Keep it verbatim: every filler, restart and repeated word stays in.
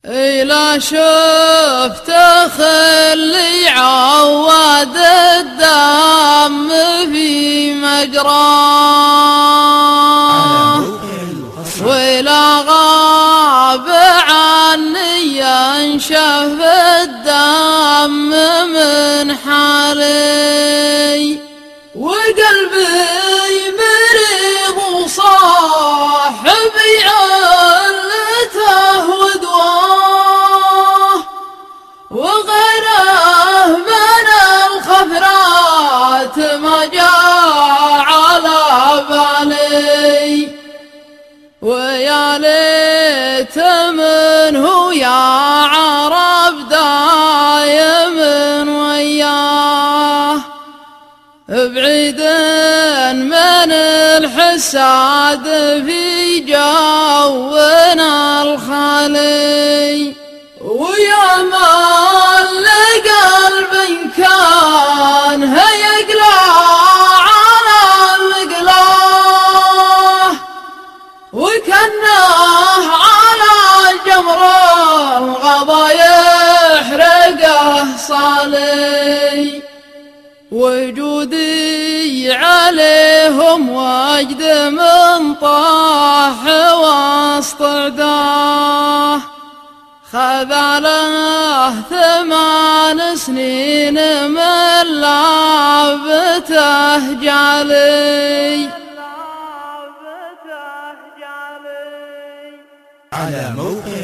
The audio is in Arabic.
إلا شفت خلي عواد الدم في مجراه، وإلا غاب عني ينشف الدم من حالي، وقلبي مريض وصاحبي علته ودواه، وغيره من الخفرات ما جاء على بالي، ويا ليت منه يا عرب دايم وياه، بعيد من الحساد في جونا الخالي، ويا من لقلب كان يقلع على القلاه، وكنه على جمر الغضا يحرقه صالي، وجودي عليهم وجد من طاح وسط عداه، خذله ثمان سنين من لعبته جالي. على موقع